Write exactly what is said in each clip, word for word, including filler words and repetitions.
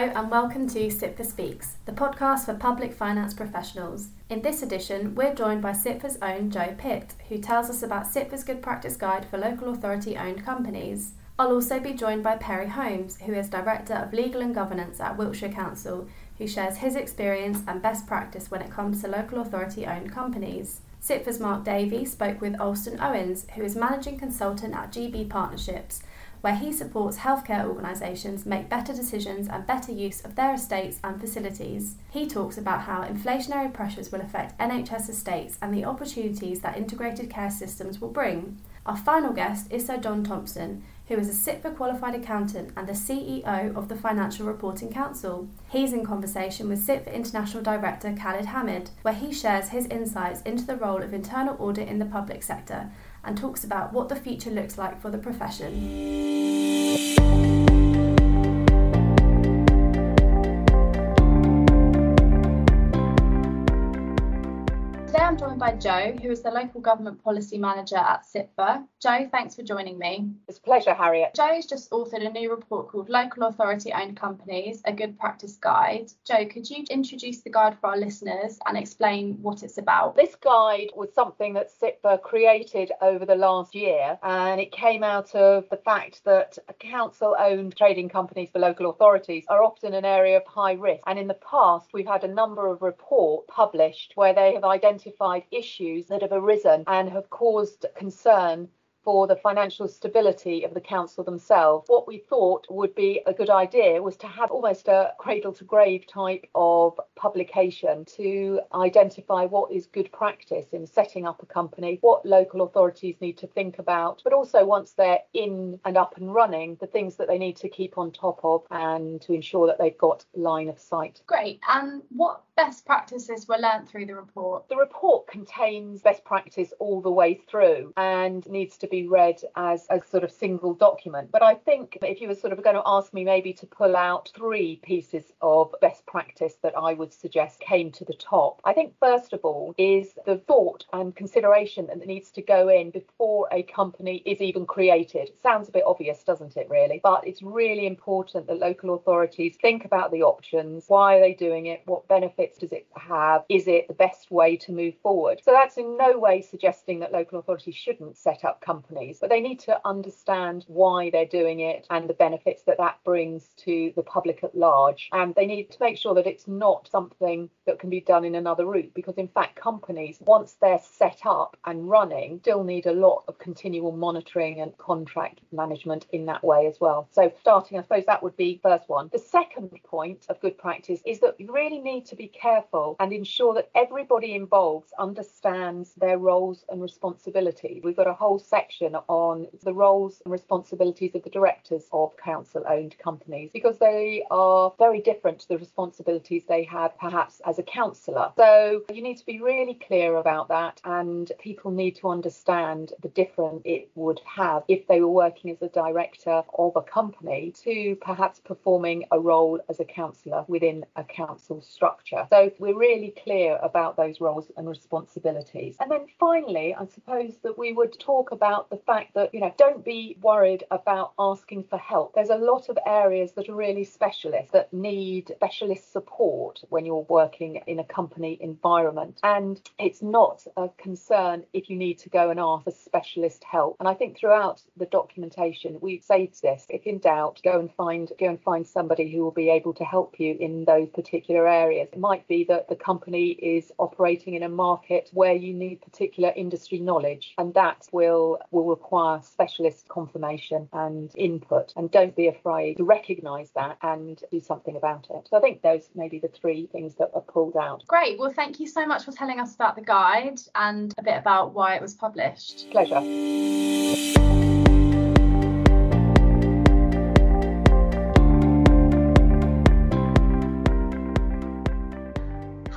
Hello and welcome to SIPFA Speaks, the podcast for public finance professionals. In this edition, we're joined by SIPFA's own Joe Pitt, who tells us about SIPFA's Good Practice Guide for local authority-owned companies. I'll also be joined by Perry Holmes, who is Director of Legal and Governance at Wiltshire Council, who shares his experience and best practice when it comes to local authority-owned companies. SIPFA's Mark Davey spoke with Alston Owens, who is Managing Consultant at G B Partnerships, where he supports healthcare organisations make better decisions and better use of their estates and facilities. He talks about how inflationary pressures will affect N H S estates and the opportunities that integrated care systems will bring. Our final guest is Sir John Thompson, who is a SIPFA qualified accountant and the C E O of the Financial Reporting Council. He's in conversation with SIPFA International Director Khalid Hamid, where he shares his insights into the role of internal audit in the public sector and talks about what the future looks like for the profession. Today I'm joined by Joe, who is the Local Government Policy Manager at SIPFA. Joe, thanks for joining me. It's a pleasure, Harriet. Joe's just authored a new report called Local Authority-Owned Companies, a Good Practice Guide. Joe, could you introduce the guide for our listeners and explain what it's about? This guide was something that SIPFA created over the last year, and it came out of the fact that council-owned trading companies for local authorities are often an area of high risk. And in the past, we've had a number of reports published where they have identified issues that have arisen and have caused concern for the financial stability of the council themselves. What we thought would be a good idea was to have almost a cradle to grave type of publication to identify what is good practice in setting up a company, what local authorities need to think about, but also once they're in and up and running, the things that they need to keep on top of and to ensure that they've got line of sight. Great. And what best practices were learnt through the report? The report contains best practice all the way through and needs to be read as a sort of single document. But I think if you were sort of going to ask me maybe to pull out three pieces of best practice that I would suggest came to the top, I think first of all is the thought and consideration that needs to go in before a company is even created. It sounds a bit obvious, doesn't it, really? But it's really important that local authorities think about the options. Why are they doing it? What benefits does it have? Is it the best way to move forward? So that's in no way suggesting that local authorities shouldn't set up companies, but they need to understand why they're doing it and the benefits that that brings to the public at large. And they need to make sure that it's not something that can be done in another route, because in fact companies, once they're set up and running, still need a lot of continual monitoring and contract management in that way as well. So starting, I suppose that would be first one. The second point of good practice is that you really need to be careful and ensure that everybody involved understands their roles and responsibilities. We've got a whole section on the roles and responsibilities of the directors of council-owned companies, because they are very different to the responsibilities they have perhaps as a councillor. So you need to be really clear about that, and people need to understand the difference it would have if they were working as a director of a company to perhaps performing a role as a councillor within a council structure. So we're really clear about those roles and responsibilities. And then finally, I suppose that we would talk about the fact that, you know, don't be worried about asking for help. There's a lot of areas that are really specialist, that need specialist support when you're working in a company environment. And it's not a concern if you need to go and ask for specialist help. And I think throughout the documentation, we say this: if in doubt, go and find go and find somebody who will be able to help you in those particular areas. It might be that the company is operating in a market where you need particular industry knowledge, and that will will require specialist confirmation and input. And don't be afraid to recognise that and do something about it. So I think those may be the three things that are pulled out. Great. Well, thank you so much for telling us about the guide and a bit about why it was published. Pleasure.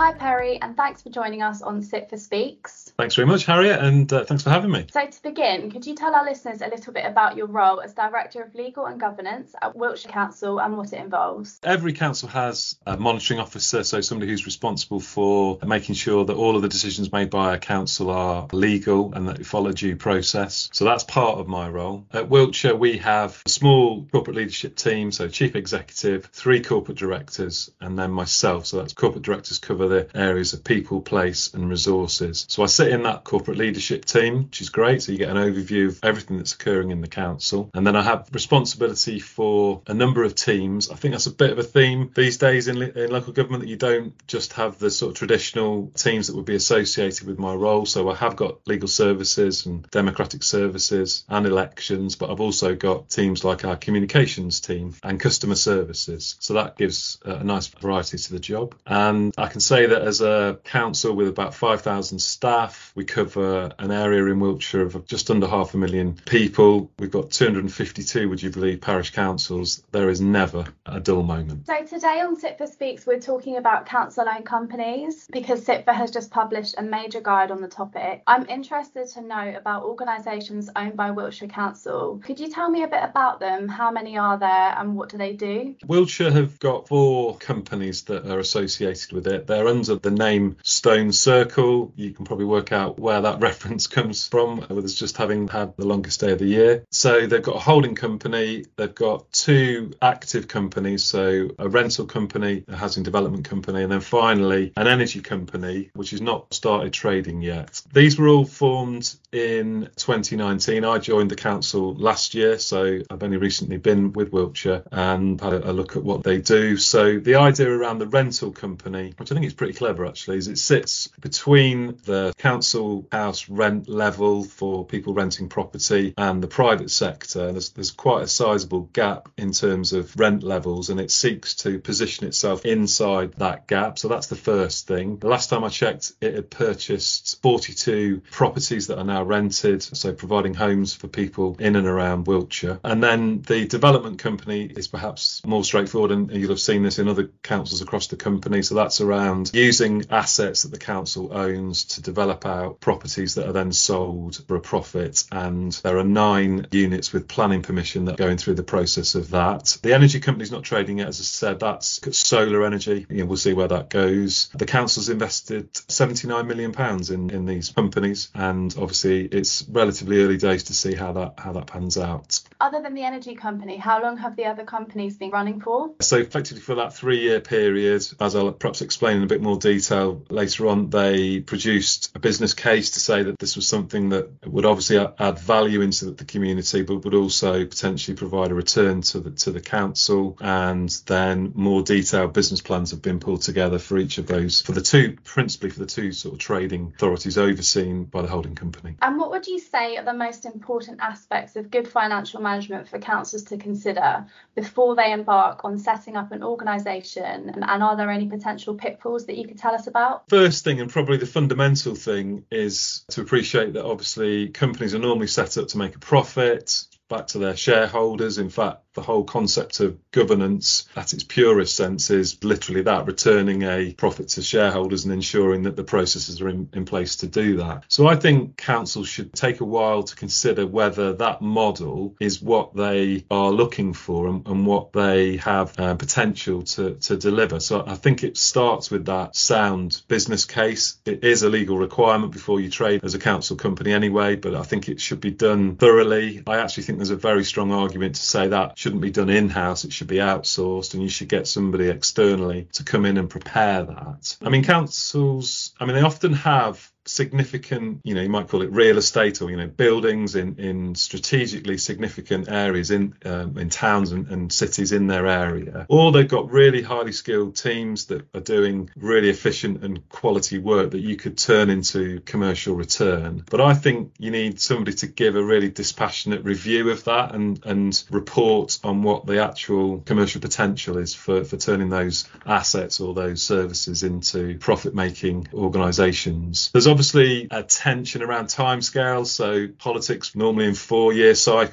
Hi Perry, and thanks for joining us on SIPFA Speaks. Thanks very much, Harriet, and uh, thanks for having me. So to begin, could you tell our listeners a little bit about your role as Director of Legal and Governance at Wiltshire Council and what it involves? Every council has a monitoring officer, so somebody who's responsible for making sure that all of the decisions made by a council are legal and that they follow due process. So that's part of my role. At Wiltshire, we have a small corporate leadership team, so chief executive, three corporate directors, and then myself. So that's corporate directors cover the areas of people, place and resources. So I sit in that corporate leadership team, which is great. So you get an overview of everything that's occurring in the council. And then I have responsibility for a number of teams. I think that's a bit of a theme these days in, in local government, that you don't just have the sort of traditional teams that would be associated with my role. So I have got legal services and democratic services and elections, but I've also got teams like our communications team and customer services. So that gives a nice variety to the job. And I can say that as a council with about five thousand staff, we cover an area in Wiltshire of just under half a million people. We've got two hundred fifty-two, would you believe, parish councils. There is never a dull moment. So today on SIPFA Speaks, we're talking about council-owned companies because SIPFA has just published a major guide on the topic. I'm interested to know about organisations owned by Wiltshire Council. Could you tell me a bit about them? How many are there and what do they do? Wiltshire have got four companies that are associated with it. They're under the name Stone Circle. You can probably work out where that reference comes from, with us just having had the longest day of the year. So they've got a holding company, they've got two active companies, so a rental company, a housing development company, and then finally an energy company, which is not started trading yet. These were all formed in twenty nineteen. I joined the council last year, so I've only recently been with Wiltshire and had a, a look at what they do. So the idea around the rental company, which I think is pretty clever actually, is it sits between the council house rent level for people renting property and the private sector. There's, there's quite a sizable gap in terms of rent levels, and it seeks to position itself inside that gap. So that's the first thing. The last time I checked, it had purchased forty-two properties that are now rented, so providing homes for people in and around Wiltshire. And then the development company is perhaps more straightforward, and you'll have seen this in other councils across the company. So that's around using assets that the council owns to develop out properties that are then sold for a profit. And there are nine units with planning permission that are going through the process of that. The energy company's not trading yet, as I said. That's solar energy. You know, we'll see where that goes. The council's invested seventy-nine million pounds in, in these companies, and obviously it's relatively early days to see how that how that pans out. Other than the energy company, how long have the other companies been running for? So effectively for that three-year period, as I'll perhaps explain in a bit more detail later on, they produced a business case to say that this was something that would obviously add value into the community, but would also potentially provide a return to the to the council. And then more detailed business plans have been pulled together for each of those, for the two, principally for the two sort of trading authorities overseen by the holding company. And what would you say are the most important aspects of good financial management for councils to consider before they embark on setting up an organisation? And, and are there any potential pitfalls that you could tell us about? First thing, and probably the fundamental thing, is to appreciate that obviously companies are normally set up to make a profit back to their shareholders. In fact, the whole concept of governance at its purest sense is literally that, returning a profit to shareholders and ensuring that the processes are in, in place to do that. So I think councils should take a while to consider whether that model is what they are looking for and, and what they have uh, potential to, to deliver. So I think it starts with that sound business case. It is a legal requirement before you trade as a council company anyway, but I think it should be done thoroughly. I actually think there's a very strong argument to say that shouldn't be done in-house, it should be outsourced, and you should get somebody externally to come in and prepare that. I mean, councils, I mean, they often have significant, you know, you might call it real estate, or, you know, buildings in, in strategically significant areas in um, in towns and, and cities in their area. Or they've got really highly skilled teams that are doing really efficient and quality work that you could turn into commercial return. But I think you need somebody to give a really dispassionate review of that and, and report on what the actual commercial potential is for, for turning those assets or those services into profit-making organisations. There's obviously a tension around timescales. So politics normally in four-year cycles.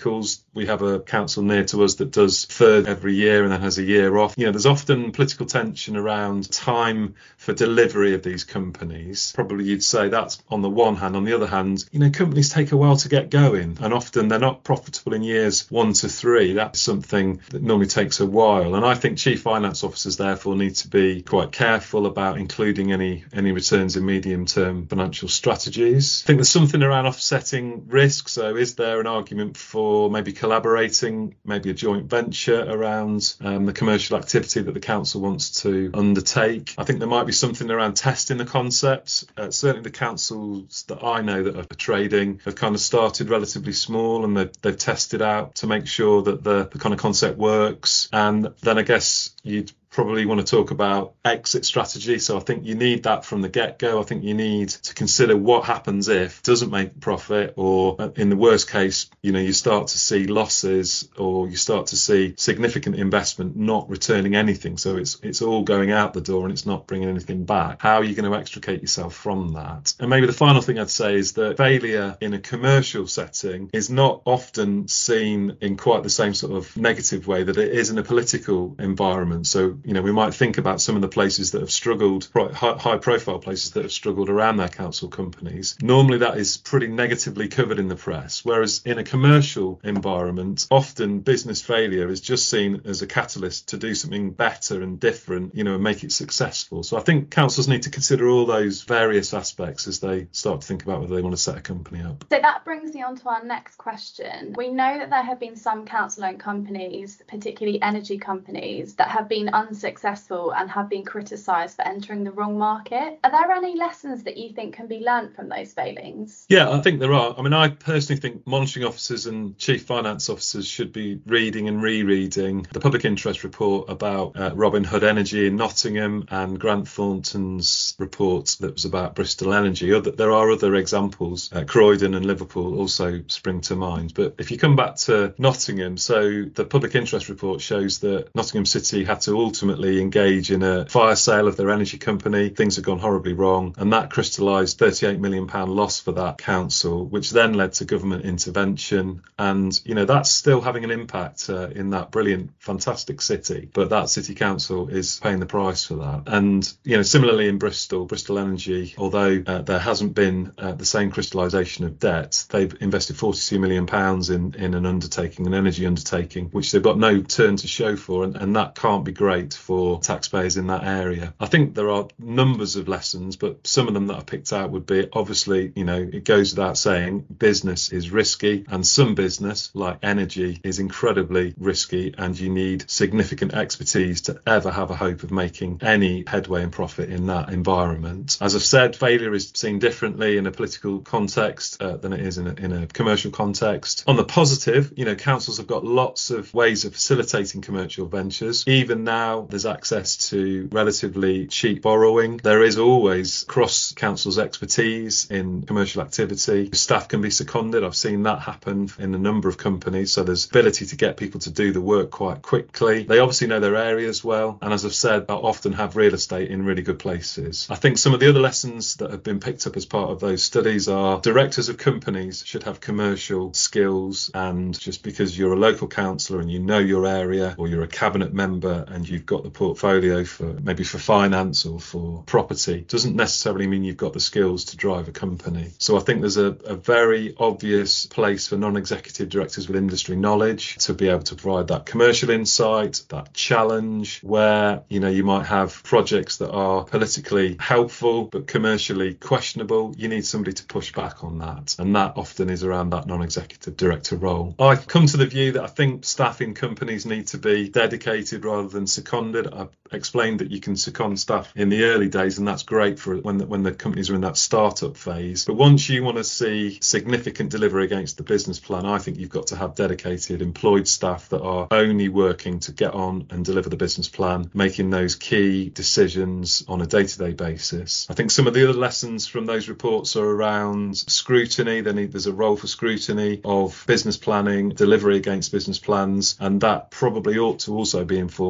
we have a council near to us that does third every year and then has a year off. You know, there's often political tension around time for delivery of these companies. Probably you'd say that's on the one hand. On the other hand, you know, companies take a while to get going, and often they're not profitable in years one to three. That's something that normally takes a while. And I think chief finance officers therefore need to be quite careful about including any any returns in medium-term financial strategies. I think there's something around offsetting risk. So is there an argument for maybe collaborating, maybe a joint venture around um, the commercial activity that the council wants to undertake? I think there might be something around testing the concept. Uh, certainly the councils that I know that are trading have kind of started relatively small, and they've, they've tested out to make sure that the, the kind of concept works. And then I guess you'd probably want to talk about exit strategy. So I think you need that from the get-go. I think you need to consider what happens if it doesn't make profit, or in the worst case, you know, you start to see losses, or you start to see significant investment not returning anything. So it's it's all going out the door and it's not bringing anything back. How are you going to extricate yourself from that? And maybe the final thing I'd say is that failure in a commercial setting is not often seen in quite the same sort of negative way that it is in a political environment. So you know, we might think about some of the places that have struggled, high profile places that have struggled around their council companies. Normally that is pretty negatively covered in the press, whereas in a commercial environment, often business failure is just seen as a catalyst to do something better and different, you know, and make it successful. So I think councils need to consider all those various aspects as they start to think about whether they want to set a company up. So that brings me on to our next question. We know that there have been some council-owned companies, particularly energy companies, that have been unsuccessful and have been criticised for entering the wrong market. Are there any lessons that you think can be learnt from those failings? Yeah, I think there are. I mean, I personally think monitoring officers and chief finance officers should be reading and rereading the public interest report about uh, Robin Hood Energy in Nottingham and Grant Thornton's report that was about Bristol Energy. Other, there are other examples. Uh, Croydon and Liverpool also spring to mind. But if you come back to Nottingham, so the public interest report shows that Nottingham City had to ultimately engage in a fire sale of their energy company. Things had gone horribly wrong, and that crystallised thirty-eight million pounds loss for that council, which then led to government intervention. And, you know, that's still having an impact uh, in that brilliant, fantastic city. But that city council is paying the price for that. And, you know, similarly in Bristol, Bristol Energy, although uh, there hasn't been uh, the same crystallisation of debt, they've invested forty-two million pounds in, in an undertaking, an energy undertaking, which they've got no turn to show for. And, and that can't be great for taxpayers in that area. I think there are numbers of lessons, but some of them that I picked out would be, obviously, you know, it goes without saying, business is risky, and some business, like energy, is incredibly risky, and you need significant expertise to ever have a hope of making any headway and profit in that environment. As I've said, failure is seen differently in a political context uh, than it is in a, in a commercial context. On the positive, you know, councils have got lots of ways of facilitating commercial ventures. Even now, there's access to relatively cheap borrowing. There is always cross council's expertise in commercial activity. Staff can be seconded. I've seen that happen in a number of companies. So there's ability to get people to do the work quite quickly. They obviously know their areas well. And as I've said, I often have real estate in really good places. I think some of the other lessons that have been picked up as part of those studies are directors of companies should have commercial skills. And just because you're a local councillor and you know your area, or you're a cabinet member and you've got the portfolio for maybe for finance or for property, doesn't necessarily mean you've got the skills to drive a company. So I think there's a, a very obvious place for non-executive directors with industry knowledge to be able to provide that commercial insight, that challenge, where, you know, you might have projects that are politically helpful but commercially questionable. You need somebody to push back on that, and that often is around that non-executive director role. I've come to the view that I think staff in companies need to be dedicated rather than seconded. I've explained that you can second staff in the early days, and that's great for when the, when the companies are in that startup phase. But once you want to see significant delivery against the business plan, I think you've got to have dedicated employed staff that are only working to get on and deliver the business plan, making those key decisions on a day-to-day basis. I think some of the other lessons from those reports are around scrutiny. There need, there's a role for scrutiny of business planning, delivery against business plans, and that probably ought to also be informed by people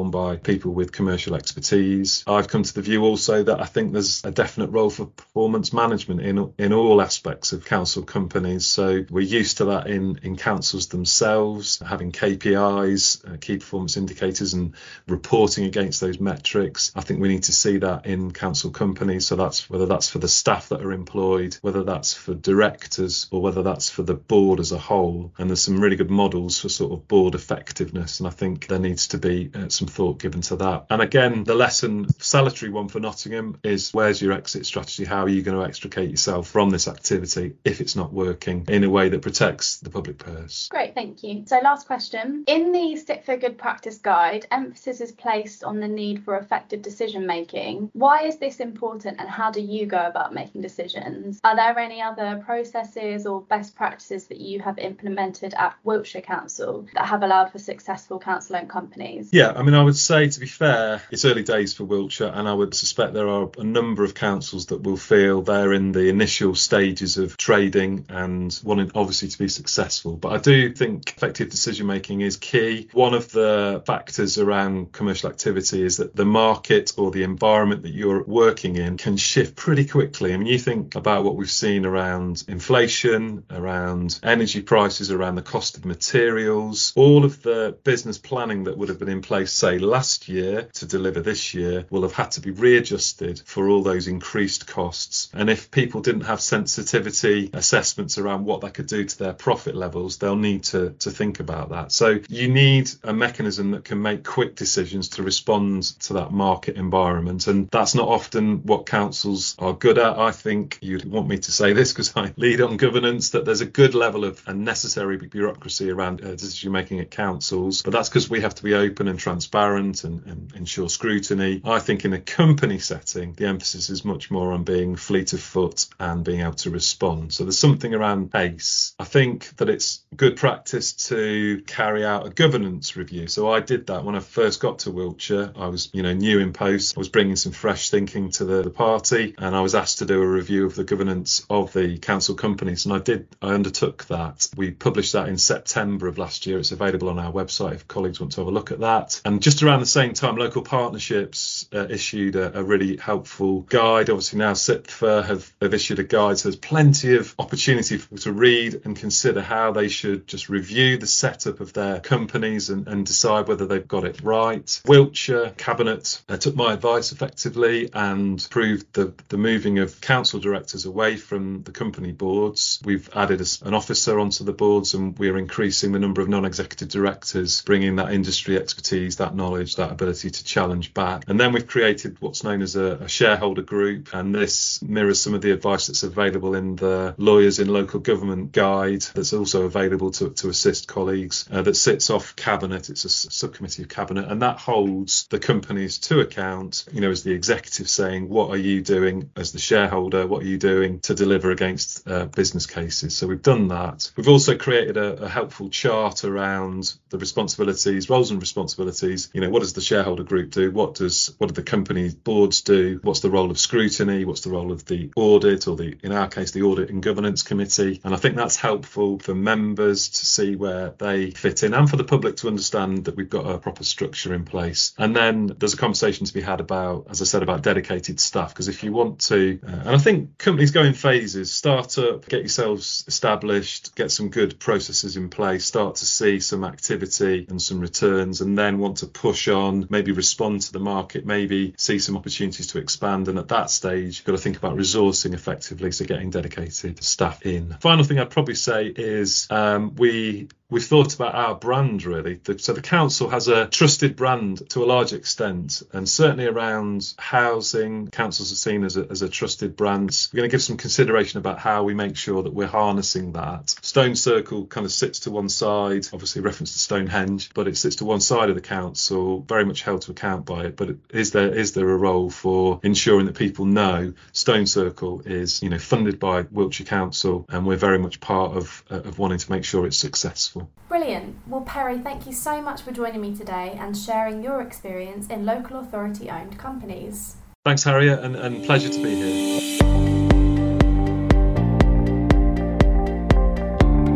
people with commercial expertise. I've come to the view also that I think there's a definite role for performance management in in all aspects of council companies. So we're used to that in, in councils themselves, having K P Is, uh, key performance indicators, and reporting against those metrics. I think we need to see that in council companies. So that's whether that's for the staff that are employed, whether that's for directors, or whether that's for the board as a whole. And there's some really good models for sort of board effectiveness. And I think there needs to be uh, some thought given to that. And again, the lesson, salutary one for Nottingham, is where's your exit strategy? How are you going to extricate yourself from this activity if it's not working in a way that protects the public purse? Great, thank you. So last question. In the Sit for Good Practice Guide, emphasis is placed on the need for effective decision making. Why is this important, and how do you go about making decisions? Are there any other processes or best practices that you have implemented at Wiltshire Council that have allowed for successful council-owned companies? Yeah, I mean, I would say, to be fair, it's early days for Wiltshire, and I would suspect there are a number of councils that will feel they're in the initial stages of trading and wanting obviously to be successful. But I do think effective decision making is key. One of the factors around commercial activity is that the market or the environment that you're working in can shift pretty quickly. I mean, you think about what we've seen around inflation, around energy prices, around the cost of materials. All of the business planning that would have been in place, say, last year to deliver this year will have had to be readjusted for all those increased costs. And if people didn't have sensitivity assessments around what that could do to their profit levels, they'll need to, to think about that. So you need a mechanism that can make quick decisions to respond to that market environment. And that's not often what councils are good at. I think you'd want me to say this because I lead on governance, that there's a good level of unnecessary bureaucracy around uh, decision making at councils. But that's because we have to be open and transparent and, and ensure scrutiny. I think in a company setting, the emphasis is much more on being fleet of foot and being able to respond. So there's something around pace. I think that it's good practice to carry out a governance review. So I did that when I first got to Wiltshire. I was, you know, new in post. I was bringing some fresh thinking to the, the party, and I was asked to do a review of the governance of the council companies. And I did, I undertook that. We published that in September of last year. It's available on our website if colleagues want to have a look at that. And just around the same time, Local Partnerships uh, issued a, a really helpful guide. Obviously now S I P F A have, have issued a guide, so there's plenty of opportunity for, to read and consider how they should just review the setup of their companies and, and decide whether they've got it right. Wiltshire Cabinet uh, took my advice effectively and approved the, the moving of council directors away from the company boards. We've added a, an officer onto the boards, and we're increasing the number of non-executive directors, bringing that industry expertise, that knowledge, that ability to challenge back. And then we've created what's known as a, a shareholder group, and this mirrors some of the advice that's available in the Lawyers in Local Government guide that's also available to, to assist colleagues, uh, that sits off Cabinet. It's a subcommittee of Cabinet, and that holds the companies to account, you know, as the executive saying, what are you doing as the shareholder? What are you doing to deliver against uh, business cases? So we've done that. We've also created a, a helpful chart around the responsibilities, roles and responsibilities. You know, what does the shareholder group do? What does, what do the company boards do? What's the role of scrutiny? What's the role of the audit, or the, in our case, the Audit and Governance Committee? And I think that's helpful for members to see where they fit in, and for the public to understand that we've got a proper structure in place. And then there's a conversation to be had about, as I said, about dedicated staff, because if you want to, uh, and I think companies go in phases, start up, get yourselves established, get some good processes in place, start to see some activity and some returns, and then want to push on, maybe respond to the market, maybe see some opportunities to expand. And at that stage, you've got to think about resourcing effectively, so getting dedicated staff in. Final thing I'd probably say is um, we We've thought about our brand, really. So the council has a trusted brand to a large extent, and certainly around housing, councils are seen as a, as a trusted brand. We're going to give some consideration about how we make sure that we're harnessing that. Stone Circle kind of sits to one side, obviously reference to Stonehenge, but it sits to one side of the council, very much held to account by it. But is there is there a role for ensuring that people know Stone Circle is, you know, funded by Wiltshire Council, and we're very much part of uh, of wanting to make sure it's successful. Brilliant. Well, Perry, thank you so much for joining me today and sharing your experience in local authority owned companies. Thanks, Harriet, and, and pleasure to be here.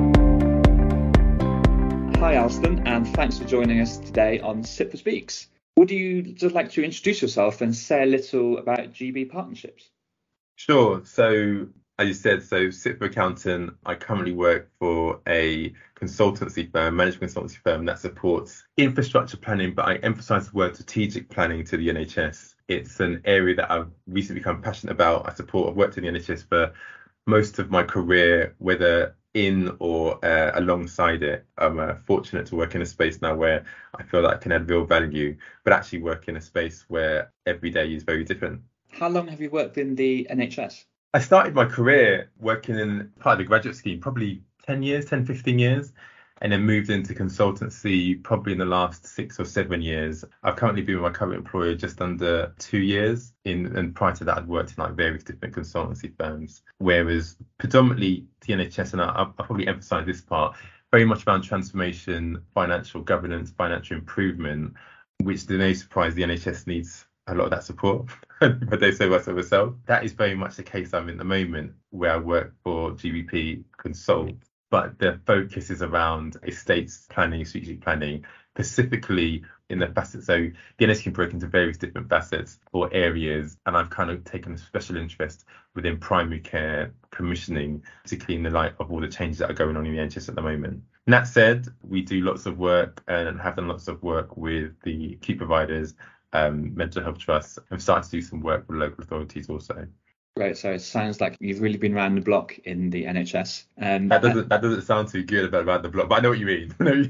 Hi, Alston, and thanks for joining us today on S I P F A Speaks. Would you just like to introduce yourself and say a little about G B Partnerships? Sure. So as you said, so Sitfa Accountant, I currently work for a consultancy firm, management consultancy firm that supports infrastructure planning, but I emphasize the word strategic planning to the N H S. It's an area that I've recently become passionate about. I support, I've worked in the N H S for most of my career, whether in or uh, alongside it. I'm uh, fortunate to work in a space now where I feel that I can add real value, but actually work in a space where every day is very different. How long have you worked in the N H S? I started my career working in part of the graduate scheme, probably ten years, ten, fifteen years, and then moved into consultancy probably in the last six or seven years. I've currently been with my current employer just under two years, in, and prior to that I'd worked in like various different consultancy firms, whereas predominantly the N H S, and I, I'll probably emphasise this part, very much around transformation, financial governance, financial improvement, which to no surprise the N H S needs a lot of that support. But they say so myself. That is very much the case I'm in at the moment, where I work for G B P Consult. But the focus is around estates planning, strategic planning, specifically in the facets. So the N H S can break into various different facets or areas, and I've kind of taken a special interest within primary care commissioning, particularly in the light of all the changes that are going on in the N H S at the moment. And that said, we do lots of work and have done lots of work with the acute providers, um, mental health trusts, and started to do some work with local authorities also. Great. So it sounds like you've really been around the block in the N H S. Um, that doesn't that doesn't sound too good about around the block, but I know what you mean.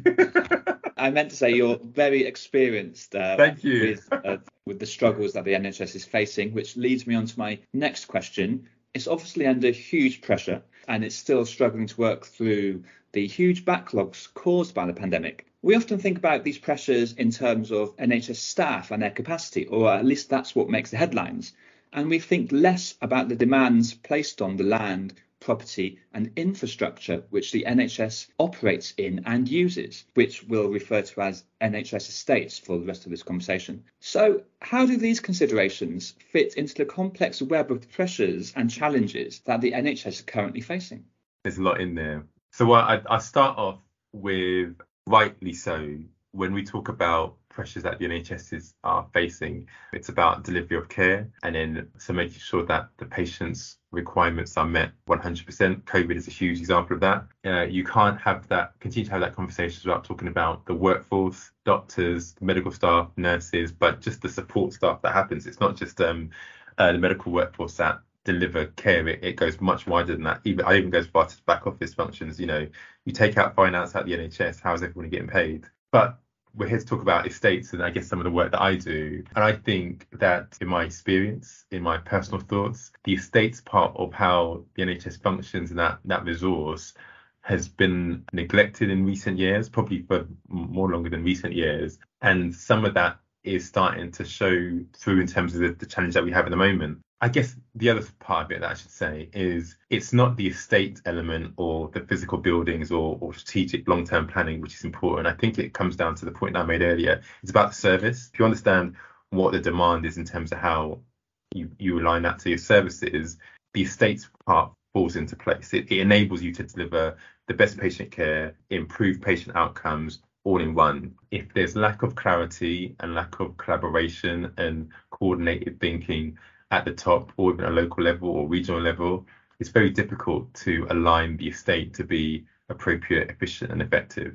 I meant to say you're very experienced. Uh, Thank you. With, uh, with the struggles that the N H S is facing, which leads me on to my next question. It's obviously under huge pressure, and it's still struggling to work through the huge backlogs caused by the pandemic. We often think about these pressures in terms of N H S staff and their capacity, or at least that's what makes the headlines. And we think less about the demands placed on the land, property and infrastructure which the N H S operates in and uses, which we'll refer to as N H S estates for the rest of this conversation. So how do these considerations fit into the complex web of pressures and challenges that the N H S is currently facing? There's a lot in there. So I, I start off with, rightly so, when we talk about pressures that the N H S is, are facing, it's about delivery of care, and then so making sure that the patient's requirements are met one hundred percent. COVID is a huge example of that. Uh, you can't have that, continue to have that conversation without talking about the workforce, doctors, medical staff, nurses, but just the support staff that happens. It's not just um, uh, the medical workforce that deliver care. It, it goes much wider than that. Even I even goes far to back office functions. You know, you take out finance out the N H S, how is everyone getting paid? But we're here to talk about estates and I guess some of the work that I do. And I think that in my experience, in my personal thoughts, the estates part of how the N H S functions and that, that resource has been neglected in recent years, probably for more longer than recent years. And some of that is starting to show through in terms of the, the challenge that we have at the moment. I guess the other part of it that I should say is it's not the estate element or the physical buildings or, or strategic long-term planning which is important. I think it comes down to the point I made earlier. It's about the service. If you understand what the demand is in terms of how you, you align that to your services, the estates part falls into place. It, it enables you to deliver the best patient care, improve patient outcomes, all in one. If there's lack of clarity and lack of collaboration and coordinated thinking at the top or even a local level or regional level, it's very difficult to align the estate to be appropriate, efficient and effective.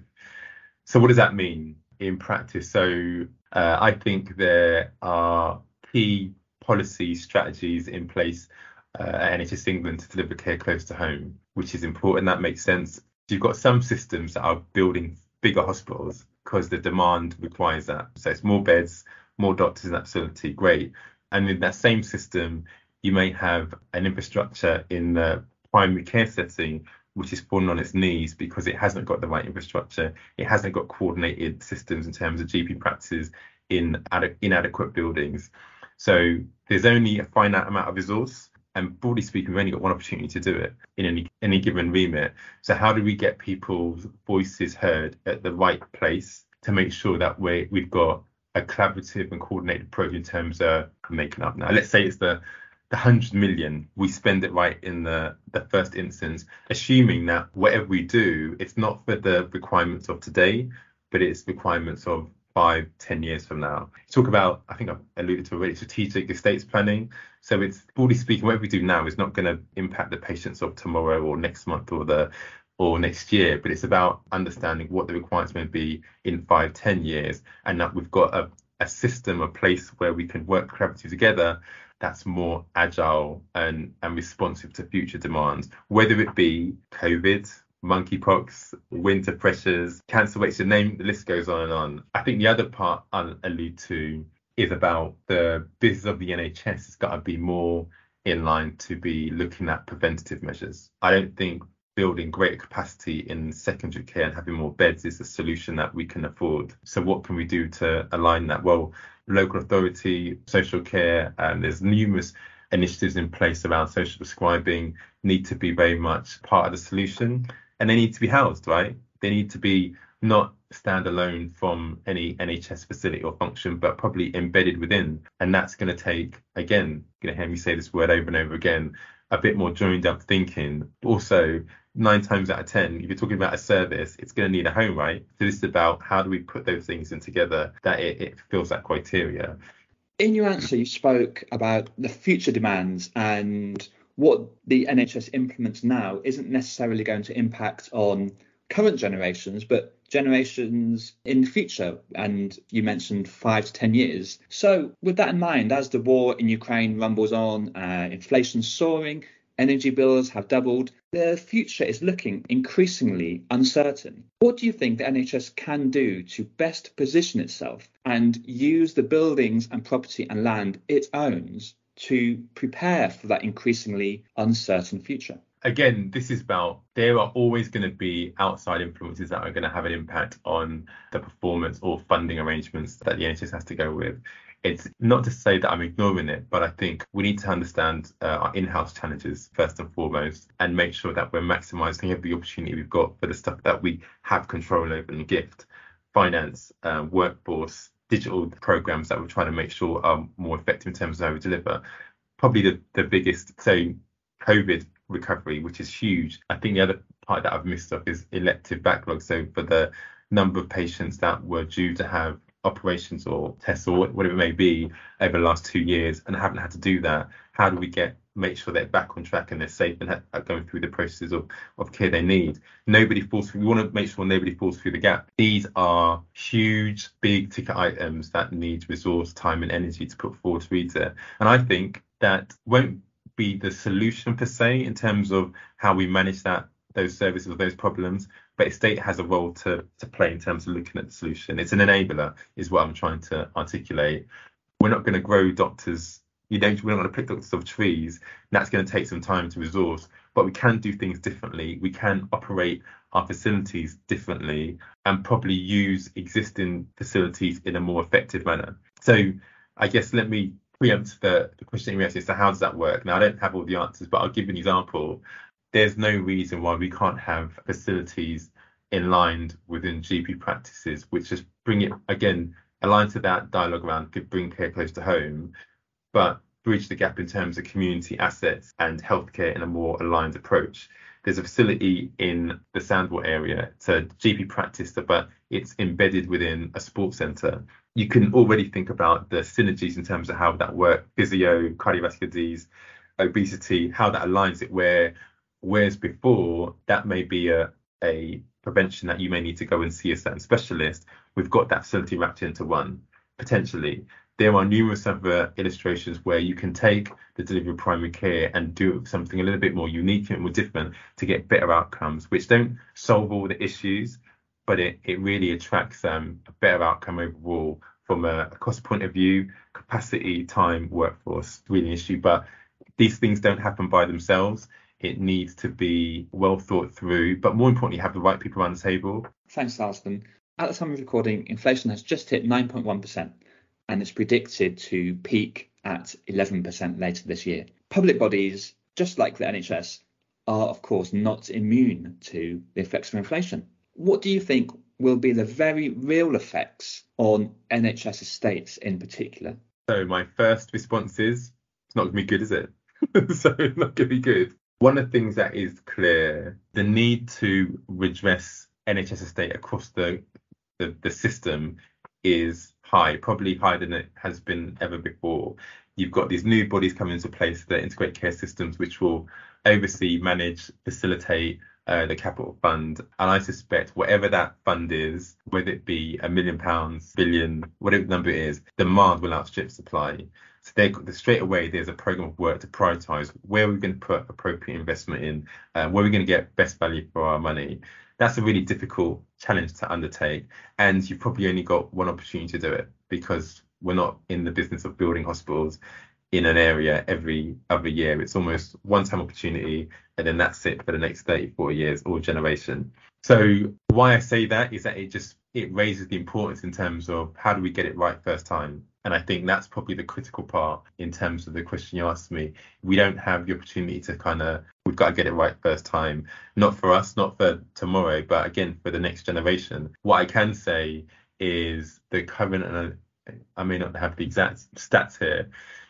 So what does that mean in practice? So uh, I think there are key policy strategies in place uh, at N H S England to deliver care close to home, which is important. That makes sense. You've got some systems that are building bigger hospitals because the demand requires that. So it's more beds, more doctors in that facility, great. And in that same system, you may have an infrastructure in the primary care setting, which is falling on its knees because it hasn't got the right infrastructure. It hasn't got coordinated systems in terms of G P practices in ad- inadequate buildings. So there's only a finite amount of resource. And broadly speaking, we've only got one opportunity to do it in any, any given remit. So how do we get people's voices heard at the right place to make sure that we we've got a collaborative and coordinated approach in terms of making up now? Let's say it's the the hundred million, we spend it right in the, the first instance, assuming that whatever we do, it's not for the requirements of today, but it's requirements of five, ten years from now. Talk about, I think I've alluded to already, strategic estates planning. So it's, broadly speaking, what we do now is not going to impact the patients of tomorrow or next month or the or next year, but it's about understanding what the requirements may be in five, ten years, and that we've got a, a system, a place where we can work collaboratively together that's more agile and, and responsive to future demands, whether it be COVID, monkeypox, winter pressures, cancer rates, the name, the list goes on and on. I think the other part I'll allude to is about the business of the N H S. It's got to be more in line to be looking at preventative measures. I don't think building greater capacity in secondary care and having more beds is a solution that we can afford. So what can we do to align that? Well, local authority, social care, and there's numerous initiatives in place around social prescribing need to be very much part of the solution, and they need to be housed, right? They need to be not standalone from any N H S facility or function, but probably embedded within. And that's going to take, again, you're going to hear me say this word over and over again, a bit more joined up thinking. Also, nine times out of ten, if you're talking about a service, it's going to need a home, right? So this is about how do we put those things in together that it, it fills that criteria. In your answer, you spoke about the future demands, and what the N H S implements now isn't necessarily going to impact on current generations, but generations in the future. And you mentioned five to ten years. So with that in mind, as the war in Ukraine rumbles on, uh, inflation soaring, energy bills have doubled, the future is looking increasingly uncertain. What do you think the N H S can do to best position itself and use the buildings and property and land it owns to prepare for that increasingly uncertain future? Again, this is about, there are always going to be outside influences that are going to have an impact on the performance or funding arrangements that the N H S has to go with. It's not to say that I'm ignoring it, but I think we need to understand uh, our in-house challenges first and foremost, and make sure that we're maximising every opportunity we've got for the stuff that we have control over and gift, finance, uh, workforce, digital programs that we're trying to make sure are more effective in terms of how we deliver. Probably the, the biggest, so COVID recovery, which is huge. I think the other part that I've missed off is elective backlog. So for the number of patients that were due to have operations or tests or whatever it may be over the last two years and haven't had to do that, how do we get make sure they're back on track and they're safe and ha- are going through the processes of, of care they need? Nobody falls through. We want to make sure nobody falls through the gap. These are huge, big ticket items that need resource, time and energy to put forward to read there. And I think that won't be the solution per se in terms of how we manage that those services or those problems, but a state has a role to to play in terms of looking at the solution. It's an enabler is what I'm trying to articulate. We're not going to grow doctors, you don't we're not going to pick doctors off trees. That's going to take some time to resource, but we can do things differently. We can operate our facilities differently and probably use existing facilities in a more effective manner. So I guess let me preempt the, the question you asked. So how does that work? Now I don't have all the answers, but I'll give you an example. There's no reason why we can't have facilities aligned within G P practices, which just bring it, again, aligned to that dialogue around could bring care close to home, but bridge the gap in terms of community assets and healthcare in a more aligned approach. There's a facility in the Sandwell area. It's a G P practice, but it's embedded within a sports centre. You can already think about the synergies in terms of how that works, physio, cardiovascular disease, obesity, how that aligns it, where whereas before that may be a, a prevention that you may need to go and see a certain specialist. We've got that facility wrapped into one, potentially. There are numerous other illustrations where you can take the delivery of primary care and do something a little bit more unique and more different to get better outcomes, which don't solve all the issues, but it, it really attracts um, a better outcome overall from a, a cost point of view, capacity, time, workforce, really an issue. But these things don't happen by themselves. It needs to be well thought through, but more importantly, have the right people around the table. Thanks, Alston. At the time of recording, inflation has just hit nine point one percent, and it's predicted to peak at eleven percent later this year. Public bodies, just like the N H S, are of course not immune to the effects of inflation. What do you think will be the very real effects on N H S estates in particular? So my first response is, it's not going to be good, is it? So it's not going to be good. One of the things that is clear, the need to redress N H S estate across the, the, the system is high, probably higher than it has been ever before. You've got these new bodies coming into place, the integrated care systems, which will oversee, manage, facilitate uh, the capital fund. And I suspect whatever that fund is, whether it be a million pounds, billion, whatever the number it is, demand will outstrip supply. So they, straight away, there's a program of work to prioritise where we're going to put appropriate investment in, uh, where we're going to get best value for our money. That's a really difficult challenge to undertake. And you've probably only got one opportunity to do it, because we're not in the business of building hospitals in an area every other year. It's almost one-time opportunity, and then that's it for the next thirty, forty years or generation. So why I say that is that it just it raises the importance in terms of how do we get it right first time. And I think that's probably the critical part in terms of the question you asked me. We don't have the opportunity to kind of, we've got to get it right first time. Not for us, not for tomorrow, but again, for the next generation. What I can say is the current, and I may not have the exact stats here,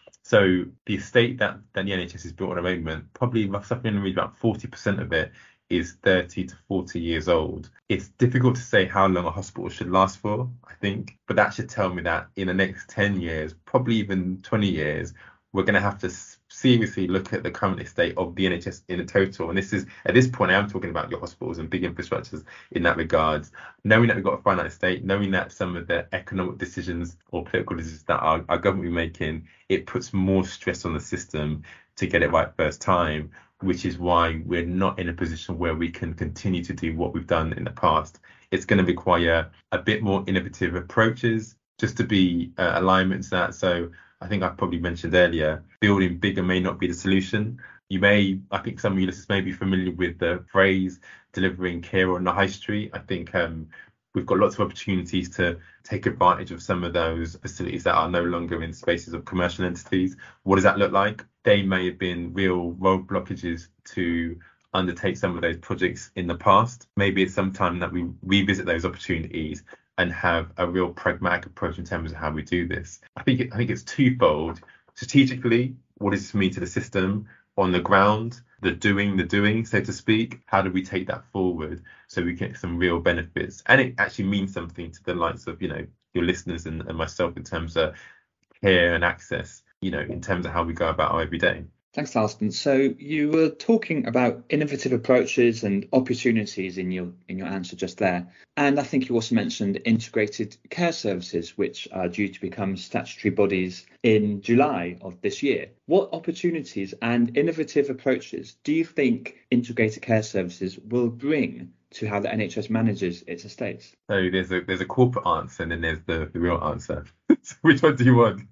so the estate that, that the N H S is built at the moment, probably something in about forty percent of it is thirty to forty years old. It's difficult to say how long a hospital should last for, I think, but that should tell me that in the next ten years, probably even twenty years, we're going to have to seriously look at the current estate of the N H S in a total. And this is, at this point, I am talking about your hospitals and big infrastructures in that regard. Knowing that we've got a finite estate, knowing that some of the economic decisions or political decisions that our, our government is making, it puts more stress on the system to get it right first time, which is why we're not in a position where we can continue to do what we've done in the past. It's going to require a bit more innovative approaches just to be uh, alignment to that. So I think I probably mentioned earlier, building bigger may not be the solution. You may, I think some of you listeners may be familiar with the phrase delivering care on the high street. I think um, we've got lots of opportunities to take advantage of some of those facilities that are no longer in spaces of commercial entities. What does that look like? They may have been real road blockages to undertake some of those projects in the past. Maybe it's some time that we revisit those opportunities and have a real pragmatic approach in terms of how we do this. I think it, I think it's twofold. Strategically, what does this mean to the system? On the ground, the doing, the doing, so to speak. How do we take that forward so we get some real benefits? And it actually means something to the likes of, you know, your listeners and, and myself in terms of care and access, you know, in terms of how we go about our everyday. Thanks, Alston. So you were talking about innovative approaches and opportunities in your in your answer just there. And I think you also mentioned integrated care services, which are due to become statutory bodies in July of this year. What opportunities and innovative approaches do you think integrated care services will bring to how the N H S manages its estates? So there's a there's a corporate answer and then there's the, the real answer. So which one do you want?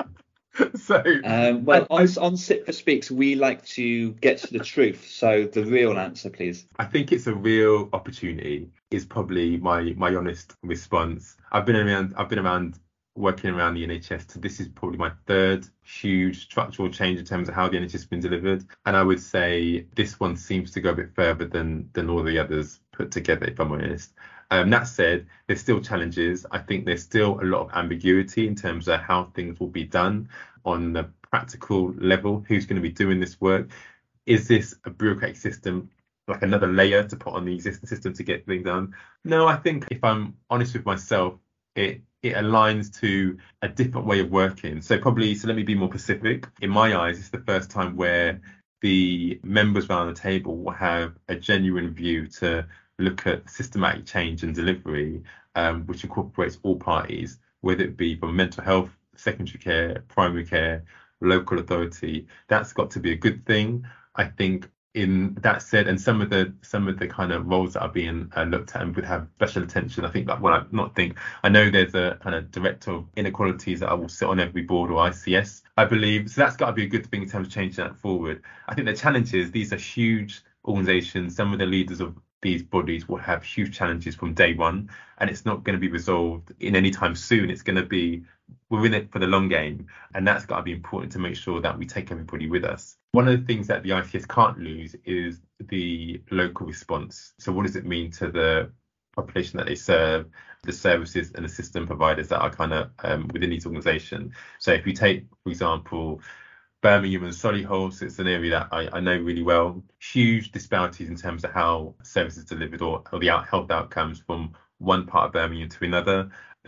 So um, well, I, on, on Sit for Speaks, we like to get to the truth. So the real answer, please. I think it's a real opportunity is probably my my honest response. I've been around I've been around working around the N H S. So this is probably my third huge structural change in terms of how the N H S has been delivered. And I would say this one seems to go a bit further than than all the others put together, if I'm honest. Um, that said, there's still challenges. I think there's still a lot of ambiguity in terms of how things will be done on the practical level. Who's going to be doing this work? Is this a bureaucratic system, like another layer to put on the existing system to get things done? No, I think if I'm honest with myself, it it aligns to a different way of working. So probably, so let me be more specific. In my eyes, it's the first time where the members around the table will have a genuine view to look at systematic change and delivery, um, which incorporates all parties, whether it be from mental health, secondary care, primary care, local authority. That's got to be a good thing. I think in that said, and some of the some of the kind of roles that are being uh, looked at and would have special attention. I think like well, I not think I know there's a kind of director of inequalities that I will sit on every board, or I C S, I believe. So that's got to be a good thing in terms of changing that forward. I think the challenge is these are huge organisations. Some of the leaders of these bodies will have huge challenges from day one, and it's not going to be resolved in any time soon. It's going to be, we're in it for the long game, and that's got to be important to make sure that we take everybody with us. One of the things that the I C S can't lose is the local response. So what does it mean to the population that they serve, the services and the system providers that are kind of um, within these organisations? So if you take, for example, Birmingham and Solihull, so it's an area that I, I know really well. Huge disparities in terms of how services delivered or, or the out, health outcomes from one part of Birmingham to another.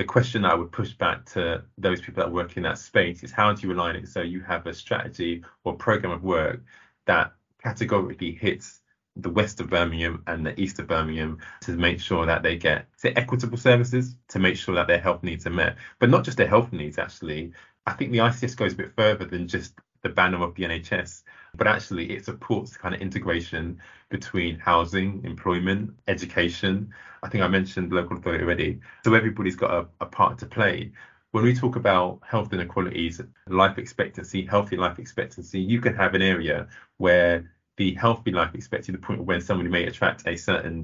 The question I would push back to those people that work in that space is how do you align it so you have a strategy or program of work that categorically hits the west of Birmingham and the east of Birmingham to make sure that they get say, equitable services, to make sure that their health needs are met. But not just their health needs, actually. I think the I C S goes a bit further than just the banner of the N H S, but actually it supports kind of integration between housing, employment, education. I think I mentioned local authority already. So everybody's got a, a part to play. When we talk about health inequalities, life expectancy, healthy life expectancy, you can have an area where the healthy life expectancy, the point when somebody may attract a certain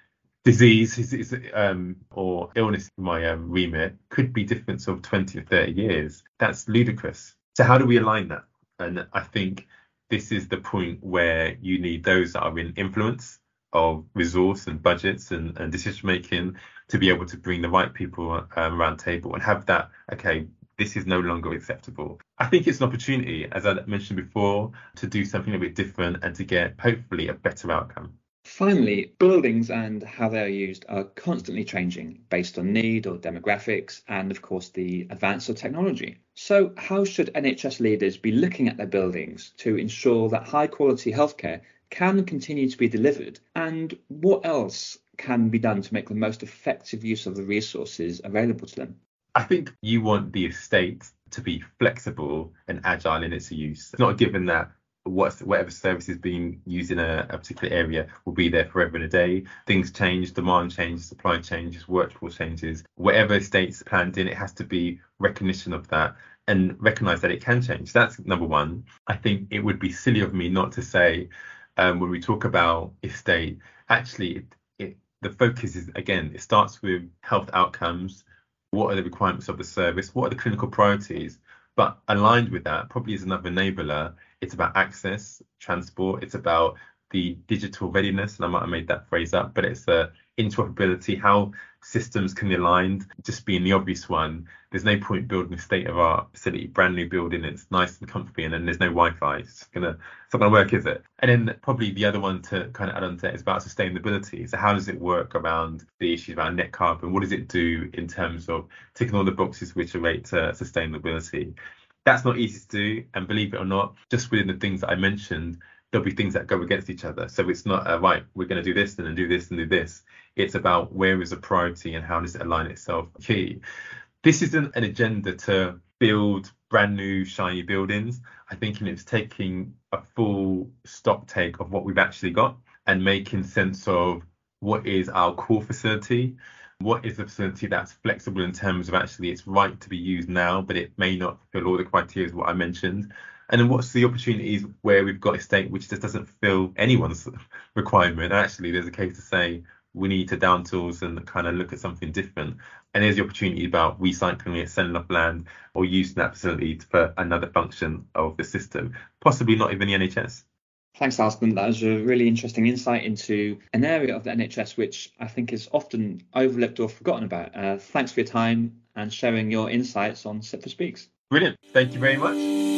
disease is, is, um, or illness in my um, remit, could be difference of twenty or thirty years. That's ludicrous. So how do we align that? And I think this is the point where you need those that are in influence of resource and budgets and, and decision making to be able to bring the right people um, around the table and have that, okay, this is no longer acceptable. I think it's an opportunity, as I mentioned before, to do something a bit different and to get hopefully a better outcome. Finally, buildings and how they are used are constantly changing based on need or demographics and, of course, the advance of technology. So how should N H S leaders be looking at their buildings to ensure that high-quality healthcare can continue to be delivered? And what else can be done to make the most effective use of the resources available to them? I think you want the estate to be flexible and agile in its use. It's not a given that what's whatever service is being used in a, a particular area will be there forever and a day. Things change, demand changes, supply changes, workforce changes. Whatever estate's planned in, it has to be recognition of that and recognise that it can change. That's number one. I think it would be silly of me not to say um, when we talk about estate, actually, it, it, the focus is, again, it starts with health outcomes. What are the requirements of the service? What are the clinical priorities? But aligned with that, probably is another enabler. It's about access, transport. It's about the digital readiness. And I might have made that phrase up, but it's uh, interoperability, how systems can be aligned. Just being the obvious one, there's no point building a state-of-art facility, brand new building. It's nice and comfy, and then there's no Wi-Fi. It's gonna, it's not gonna work, is it? And then probably the other one to kind of add on to it is about sustainability. So how does it work around the issues around net carbon? What does it do in terms of ticking all the boxes which relate to sustainability? That's not easy to do, and believe it or not, just within the things that I mentioned, there'll be things that go against each other. So it's not uh, right, we're going to do this and then do this and do this. It's about where is the priority and how does it align itself. Key. This isn't an agenda to build brand new shiny buildings. I think it's taking a full stock take of what we've actually got and making sense of what is our core facility. What is the facility that's flexible in terms of actually it's right to be used now, but it may not fulfill all the criteria of what I mentioned? And then what's the opportunities where we've got a state which just doesn't fill anyone's requirement? Actually, there's a case to say we need to down tools and kind of look at something different. And there's the opportunity about recycling it, selling off land, or using that facility for another function of the system, possibly not even the N H S. Thanks, Alston. That was a really interesting insight into an area of the N H S which I think is often overlooked or forgotten about. Uh, thanks for your time and sharing your insights on CIPFA Speaks. Brilliant. Thank you very much.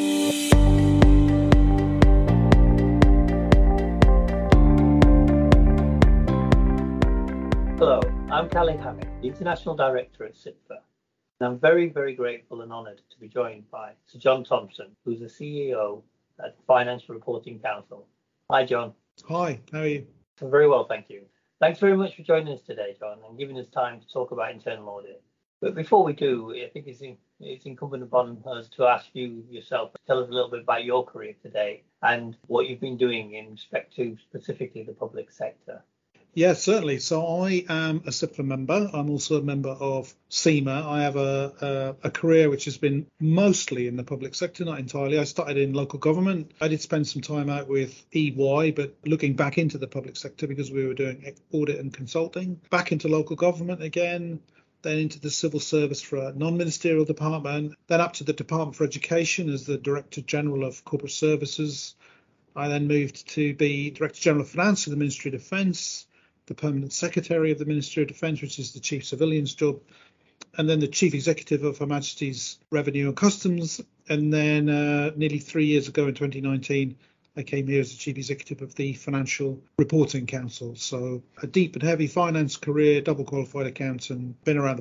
Hello, I'm Callie Hammock, the International Director at CIPFA. And I'm very, very grateful and honoured to be joined by Sir John Thompson, who's the C E O at the Financial Reporting Council. Hi, John. Hi, how are you? I'm very well, thank you. Thanks very much for joining us today, John, and giving us time to talk about internal audit. But before we do, I think it's, in, it's incumbent upon us to ask you yourself, tell us a little bit about your career today and what you've been doing in respect to specifically the public sector. Yeah, certainly. So I am a CIPFA member. I'm also a member of CIMA. I have a, a, a career which has been mostly in the public sector, not entirely. I started in local government. I did spend some time out with E Y, but looking back into the public sector because we were doing audit and consulting. Back into local government again, then into the civil service for a non-ministerial department, then up to the Department for Education as the Director General of Corporate Services. I then moved to be Director General of Finance for the Ministry of Defence, the Permanent Secretary of the Ministry of Defence, which is the Chief Civilian's job, and then the Chief Executive of Her Majesty's Revenue and Customs. And then uh, nearly three years ago in twenty nineteen, I came here as the Chief Executive of the Financial Reporting Council. So a deep and heavy finance career, double qualified accountant, been around the block.